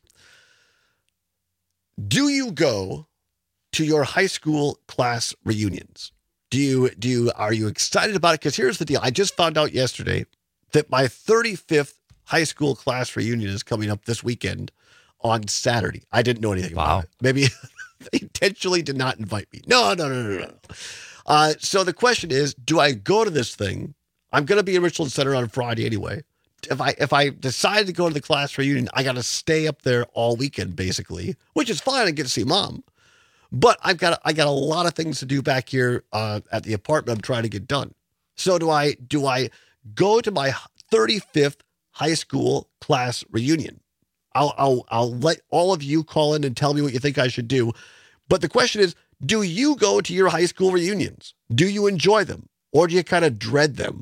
Do you go to your high school class reunions? Are you excited about it? Because here's the deal. I just found out yesterday that my 35th high school class reunion is coming up this weekend on Saturday. I didn't know anything about it. Maybe they intentionally did not invite me. No. So the question is, do I go to this thing? I'm going to be in Richland Center on Friday anyway. If I decide to go to the class reunion, I got to stay up there all weekend basically, which is fine. I get to see mom, but I got a lot of things to do back here at the apartment I'm trying to get done. So do I go to my 35th high school class reunion? I'll let all of you call in and tell me what you think I should do. But the question is, do you go to your high school reunions? Do you enjoy them? Or do you kind of dread them?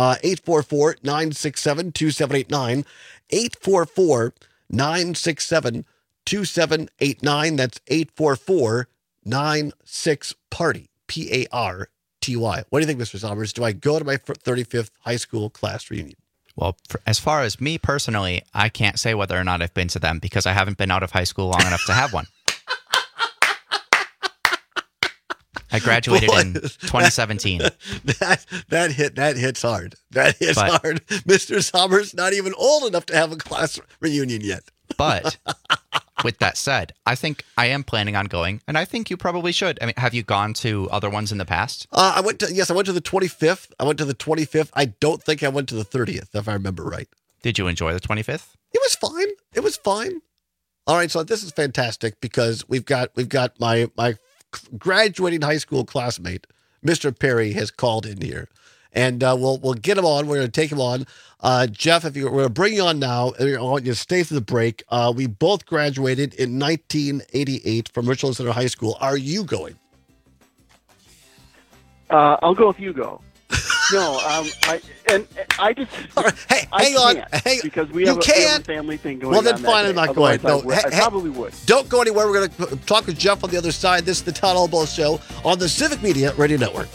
844-967-2789. 844-967-2789. That's 844-96-PARTY. PARTY. What do you think, Mr. Zommers? Do I go to my 35th high school class reunion? Well, as far as me personally, I can't say whether or not I've been to them because I haven't been out of high school long enough to have one. I graduated in 2017. That hits hard. That hits hard. Mr. Zommers not even old enough to have a class reunion yet. But with that said, I think I am planning on going, and I think you probably should. I mean, have you gone to other ones in the past? I went to the 25th. I don't think I went to the 30th, if I remember right. Did you enjoy the 25th? It was fine. All right, so this is fantastic because we've got my graduating high school classmate, Mr. Perry, has called in here. And we'll get him on. We're going to take him on. Jeff, we're going to bring you on now. I want you to stay through the break. We both graduated in 1988 from Richland Center High School. Are you going? I'll go if you go. No, I just. Right. Hey, hang on. Because we have a family thing going on. Well, then fine, I'm not going. No, I probably would. Don't go anywhere. We're going to talk with Jeff on the other side. This is the Todd Albo Show on the Civic Media Radio Network.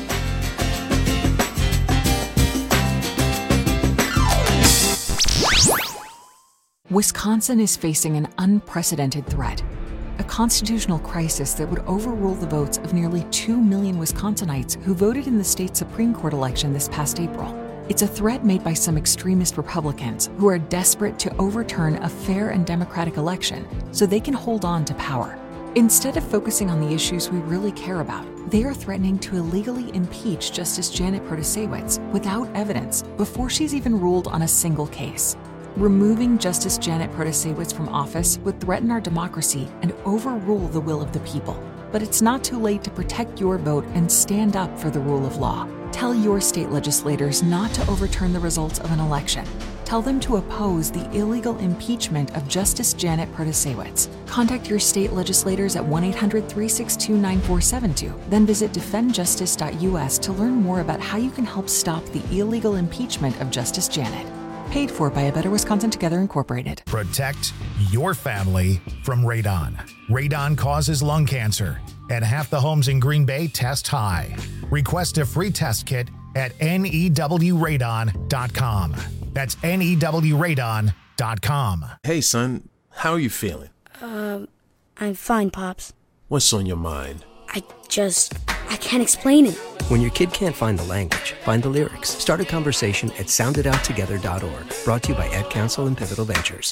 Wisconsin is facing an unprecedented threat. A constitutional crisis that would overrule the votes of nearly 2 million Wisconsinites who voted in the state Supreme Court election this past April. It's a threat made by some extremist Republicans who are desperate to overturn a fair and democratic election so they can hold on to power. Instead of focusing on the issues we really care about, they are threatening to illegally impeach Justice Janet Protasiewicz without evidence before she's even ruled on a single case. Removing Justice Janet Protasiewicz from office would threaten our democracy and overrule the will of the people. But it's not too late to protect your vote and stand up for the rule of law. Tell your state legislators not to overturn the results of an election. Tell them to oppose the illegal impeachment of Justice Janet Protasiewicz. Contact your state legislators at 1-800-362-9472. Then visit defendjustice.us to learn more about how you can help stop the illegal impeachment of Justice Janet. Paid for by A Better Wisconsin Together Incorporated. Protect your family from radon. Radon causes lung cancer, and half the homes in Green Bay test high. Request a free test kit at newradon.com. That's newradon.com. Hey, son, how are you feeling? I'm fine, Pops. What's on your mind? I can't explain it. When your kid can't find the language, find the lyrics. Start a conversation at sounditouttogether.org. Brought to you by Ad Council and Pivotal Ventures.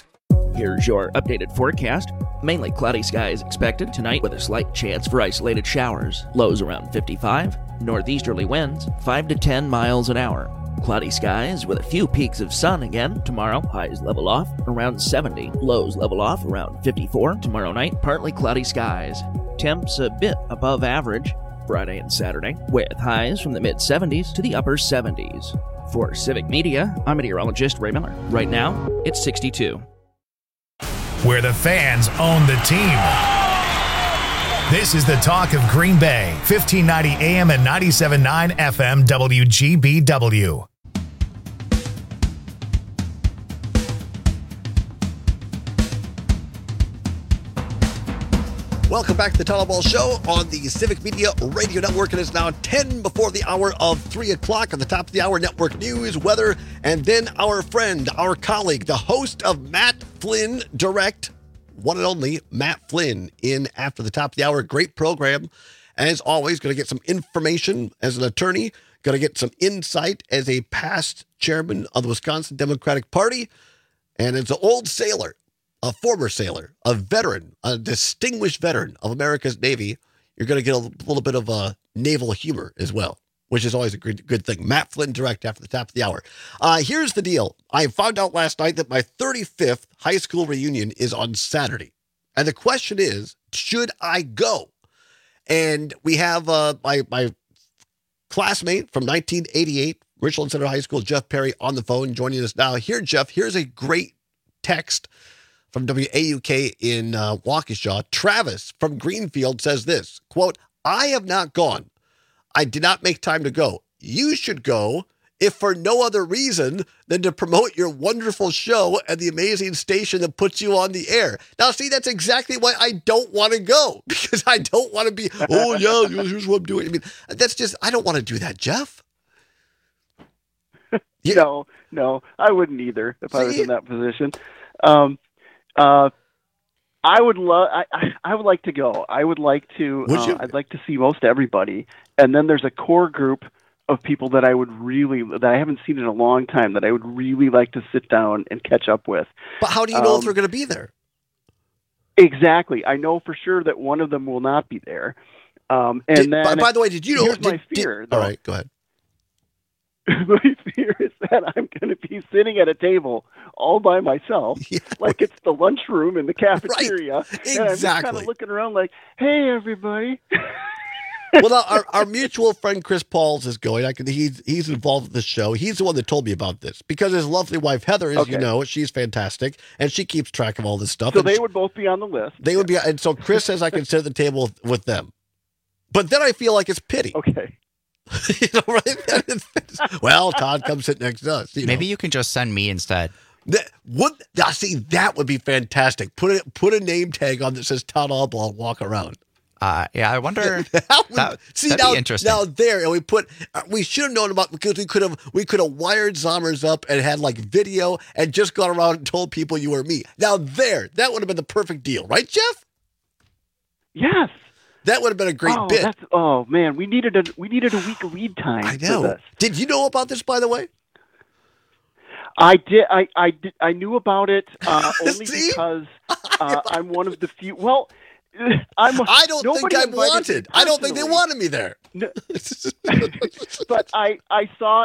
Here's your updated forecast. Mainly cloudy skies expected tonight with a slight chance for isolated showers. Lows around 55. Northeasterly winds 5 to 10 miles an hour. Cloudy skies with a few peaks of sun again tomorrow. Highs level off around 70. Lows level off around 54. Tomorrow night, partly cloudy skies. Temps a bit above average Friday and Saturday, with highs from the mid-70s to the upper 70s. For Civic Media, I'm meteorologist Ray Miller. Right now, it's 62. Where the fans own the team. This is the talk of Green Bay, 1590 AM and 97.9 FM WGBW. Welcome back to the Tunnel Ball Show on the Civic Media Radio Network. It is now 10 before the hour of 3 o'clock. On the top of the hour, network news, weather, and then our friend, our colleague, the host of Matt Flynn Direct, one and only Matt Flynn, in after the top of the hour. Great program. As always, going to get some information as an attorney, going to get some insight as a past chairman of the Wisconsin Democratic Party, and as an old sailor, a former sailor, a veteran, a distinguished veteran of America's Navy. You're going to get a little bit of naval humor as well, which is always a good thing. Matt Flynn Direct after the top of the hour. Here's the deal. I found out last night that my 35th high school reunion is on Saturday. And the question is, should I go? And we have my classmate from 1988, Richland Center High School, Jeff Perry, on the phone joining us now. Here, Jeff, here's a great text from WAUK in Waukesha. Travis from Greenfield says this, quote, I have not gone. I did not make time to go. You should go, if for no other reason than to promote your wonderful show and the amazing station that puts you on the air. Now, see, that's exactly why I don't want to go, because I don't want to be, oh, yeah, here's what I'm doing. I mean, that's just, I don't want to do that, Jeff. No, I wouldn't either if I was in that position. I would like to go. I would like to. I'd like to see most everybody, and then there's a core group of people that I haven't seen in a long time that I would really like to sit down and catch up with. But how do you know if they're going to be there? Exactly. I know for sure that one of them will not be there. By the way, did you know? Here's my fear. All right, go ahead. My fear is that I'm going to be sitting at a table all by myself, like it's the lunchroom in the cafeteria. Right. Exactly. And I'm just kind of looking around like, hey, everybody. Well, now, our mutual friend Chris Pauls is going. He's involved with the show. He's the one that told me about this because his lovely wife Heather, as you know, she's fantastic, and she keeps track of all this stuff. So they would both be on the list. They would be, and so Chris says I can sit at the table with them. But then I feel like it's pity. Okay. You know, right? Well, Todd, come sit next to us. Maybe you can just send me instead. That would be fantastic. Put a name tag on that says Todd Albaugh and walk around. Yeah, I wonder. That'd now, be interesting. Now there, and we should have known about, because we could have wired Zommers up and had like video and just gone around and told people you were me. Now that would have been the perfect deal, right, Jeff? Yes. That would have been a great bit. Oh man, we needed a week lead time. I know. For this. Did you know about this, by the way? I did. I knew about it only because I'm one of the few. Well, I don't think I wanted. I don't think they wanted me there. No. But I saw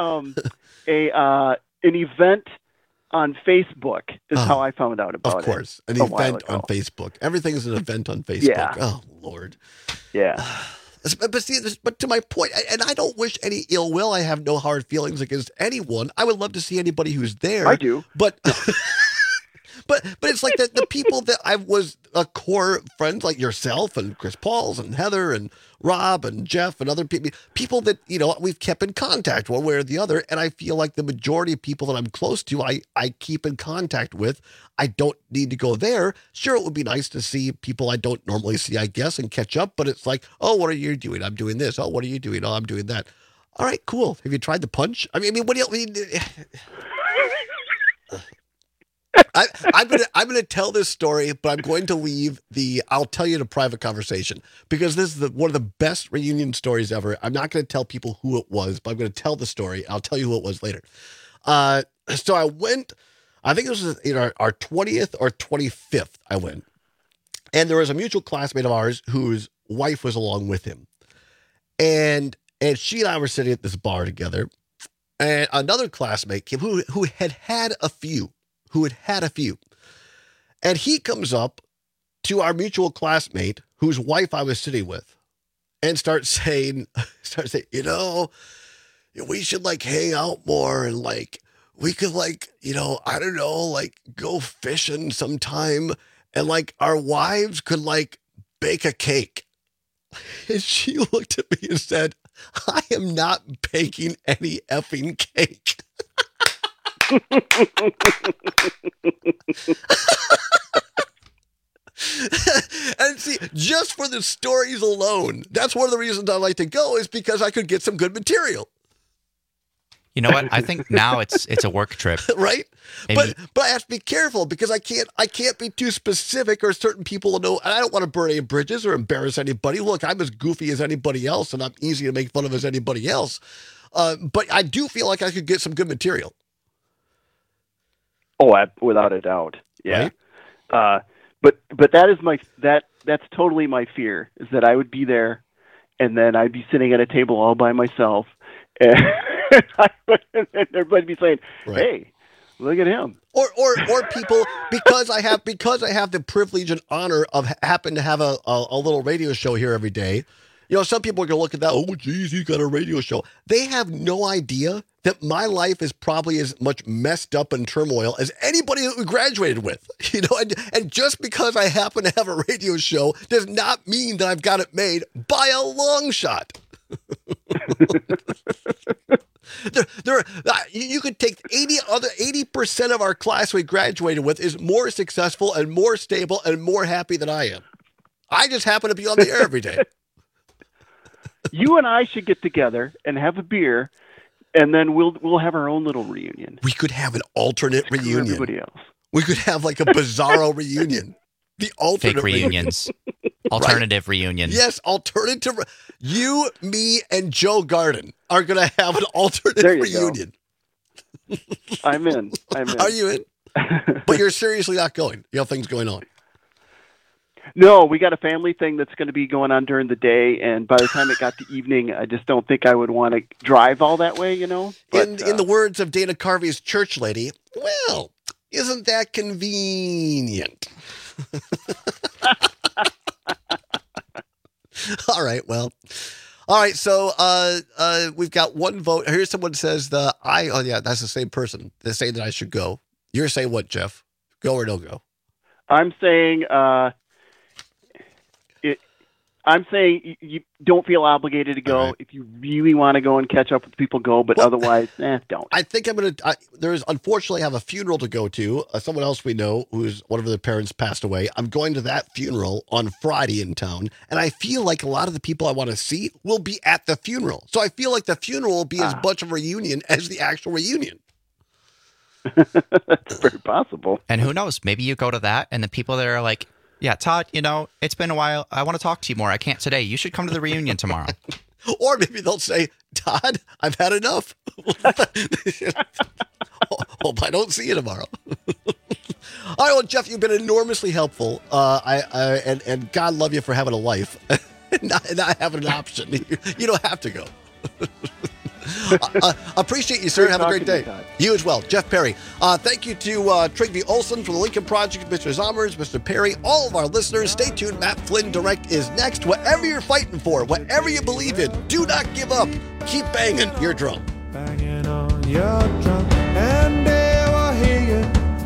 an event on Facebook is how I found out about it. Of course, an event on Facebook. Everything is an event on Facebook. Yeah. Oh Lord. Yeah. But to my point, and I don't wish any ill will. I have no hard feelings against anyone. I would love to see anybody who's there. I do. But but it's like the people that I was a core friends, like yourself and Chris Pauls and Heather and Rob and Jeff and other people that, we've kept in contact one way or the other. And I feel like the majority of people that I'm close to, I keep in contact with. I don't need to go there. Sure, it would be nice to see people I don't normally see, I guess, and catch up. But it's like, oh, what are you doing? I'm doing this. Oh, what are you doing? Oh, I'm doing that. All right, cool. Have you tried the punch? I mean, what do you... I'm gonna tell this story, but I'm going to leave I'll tell you in a private conversation, because this is one of the best reunion stories ever. I'm not going to tell people who it was, but I'm going to tell the story. I'll tell you who it was later. So I think this was our 20th or 25th I went. And there was a mutual classmate of ours whose wife was along with him. And she and I were sitting at this bar together. And another classmate came who had a few. And he comes up to our mutual classmate whose wife I was sitting with and starts saying, we should like hang out more and like we could like, I don't know, like go fishing sometime and like our wives could like bake a cake. And she looked at me and said, I am not baking any effing cake. And see, just for the stories alone, that's one of the reasons I like to go is because I could get some good material. You know what? I think now it's a work trip, right? But I have to be careful because I can't be too specific or certain people will know. And I don't want to burn any bridges or embarrass anybody. Look, I'm as goofy as anybody else, and I'm easy to make fun of as anybody else. But I do feel like I could get some good material. Oh, without a doubt, yeah. Right? But that is that's totally my fear is that I would be there, and then I'd be sitting at a table all by myself. And everybody'd be saying, "Hey, look at him." Or people because I have the privilege and honor of happen to have a little radio show here every day. Some people are going to look at that. Oh, geez, he's got a radio show. They have no idea that my life is probably as much messed up and turmoil as anybody that we graduated with. And just because I happen to have a radio show does not mean that I've got it made by a long shot. You could take 80% of our class we graduated with is more successful and more stable and more happy than I am. I just happen to be on the air every day. You and I should get together and have a beer, and then we'll have our own little reunion. We could have an alternate reunion. Everybody else. We could have like a bizarro reunion. The alternate fake reunions. Alternative reunion. Yes, alternative. You, me, and Joe Garden are going to have an alternate reunion. I'm in. Are you in? But you're seriously not going. You have things going on. No, we got a family thing that's going to be going on during the day, and by the time it got to evening, I just don't think I would want to drive all that way, But, in the words of Dana Carvey's church lady, well, isn't that convenient? All right, well. All right, so we've got one vote. Here's someone says that's the same person. They're saying that I should go. You're saying what, Jeff? Go or no go? I'm saying you don't feel obligated to go. Right. If you really want to go and catch up with people, go. But otherwise, don't. I think I'm going to. There's unfortunately I have a funeral to go to. Someone else we know who's one of their parents passed away. I'm going to that funeral on Friday in town, and I feel like a lot of the people I want to see will be at the funeral. So I feel like the funeral will be as much of a reunion as the actual reunion. That's very possible. And who knows? Maybe you go to that, and the people that are like, yeah, Todd, it's been a while. I want to talk to you more. I can't today. You should come to the reunion tomorrow. Or maybe they'll say, Todd, I've had enough. Hope I don't see you tomorrow. All right, well, Jeff, you've been enormously helpful. And God love you for having a life and not having an option. You don't have to go. Appreciate you, sir. Have a great day. You as well. Jeff Perry. Thank you to Trygve Olsen from the Lincoln Project, Mr. Zommers, Mr. Perry, all of our listeners. Stay tuned. Matt Flynn Direct is next. Whatever you're fighting for, whatever you believe in, do not give up. Keep banging your drum. Banging on your drum, and they will hear you.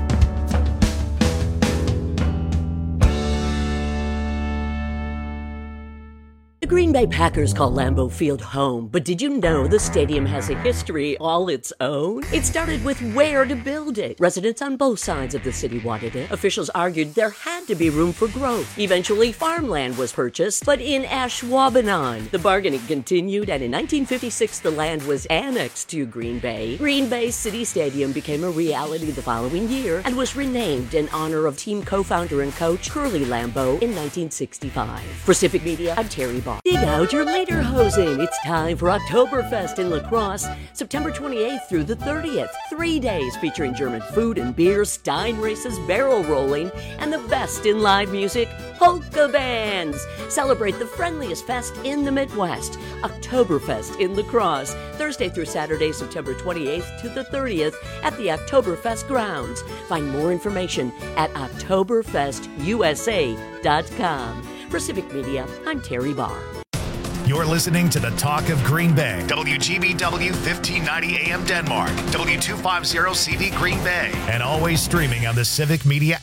The Green Bay Packers call Lambeau Field home, but did you know the stadium has a history all its own? It started with where to build it. Residents on both sides of the city wanted it. Officials argued there had to be room for growth. Eventually, farmland was purchased, but in Ashwaubenon. The bargaining continued, and in 1956, the land was annexed to Green Bay. Green Bay City Stadium became a reality the following year and was renamed in honor of team co-founder and coach Curly Lambeau in 1965. For Civic Media, I'm Terry Ball. Law. Dig out your lederhosen. It's time for Oktoberfest in La Crosse, September 28th through the 30th. 3 days featuring German food and beer, Stein races, barrel rolling, and the best in live music, polka bands. Celebrate the friendliest fest in the Midwest. Oktoberfest in La Crosse, Thursday through Saturday, September 28th to the 30th at the Oktoberfest grounds. Find more information at oktoberfestusa.com. For Civic Media, I'm Terry Barr. You're listening to the Talk of Green Bay, WGBW 1590 AM Denmark, W250 CV Green Bay, and always streaming on the Civic Media